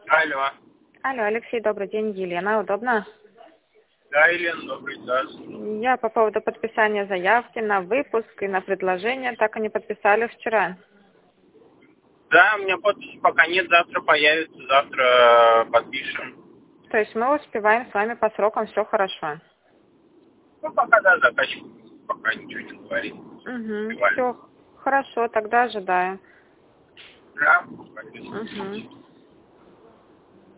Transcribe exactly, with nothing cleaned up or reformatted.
Алло. Алло, Алексей, добрый день. Елена, удобно? Да, Елена, добрый день. Я по поводу подписания заявки на выпуск и на предложение так и не подписали вчера. Да, у меня подписи пока нет, завтра появится, завтра э, подпишем. То есть мы успеваем с вами по срокам, все хорошо. Ну, пока, да, заказчик пока ничего не говорит. Угу, Успеваем. все хорошо, тогда ожидаю. Да, Угу.